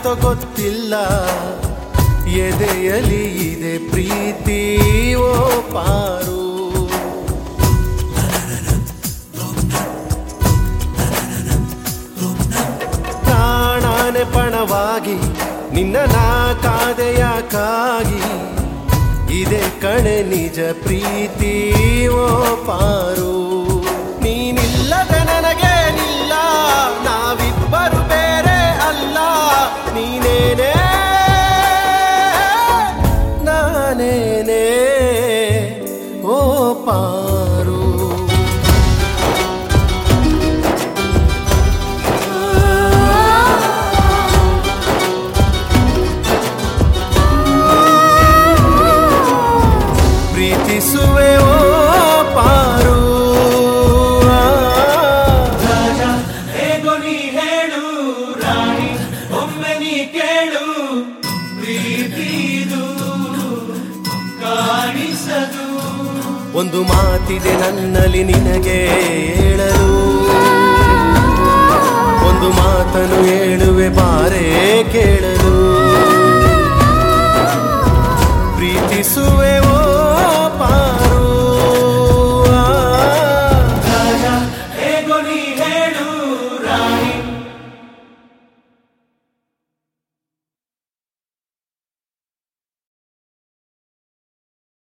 ಯಾಕೋ ಗೊತ್ತಿಲ್ಲ ಎದೆಯಲಿ ಇದೆ ಪ್ರೀತಿ ಓ ಪಾರು. ಪ್ರಾಣಾನೆ ಪಣವಾಗಿ ನಿನ್ನ ನಾ ಕಾದೆಯಾಕಾಗಿ ಇದೆ ಕಣೆ ನಿಜ ಪ್ರೀತಿ ಓ ಪಾರು. ನೀನಿಲ್ಲದ ನನಗೇನಿಲ್ಲ, ನಾವಿಬ್ಬರು ಬೇರೆ ಅಲ್ಲ, ನೀನೇನೇ ನಾನೇನೇ ಓ ಪಾರು. ಪ್ರೀತಿಸುವೆ ಓ ಪಾರು. ರಾಜ ಹೇಗೋ ನೀ ಹೇಳು, ರಾಣಿ ಒಮ್ಮೆ ನೀ ಕೇಳು, ಪ್ರೀತಿದು ಕಾಣಿಸದು. ಒಂದು ಮಾತಿದೆ ನನ್ನಲ್ಲಿ ನಿನಗೆ ಹೇಳಲು, ಒಂದು ಮಾತನ್ನು ಹೇಳುವೆ ಬಾರೇ ಕೇಳಲು. ಪ್ರೀತಿಸುವೆ ಓ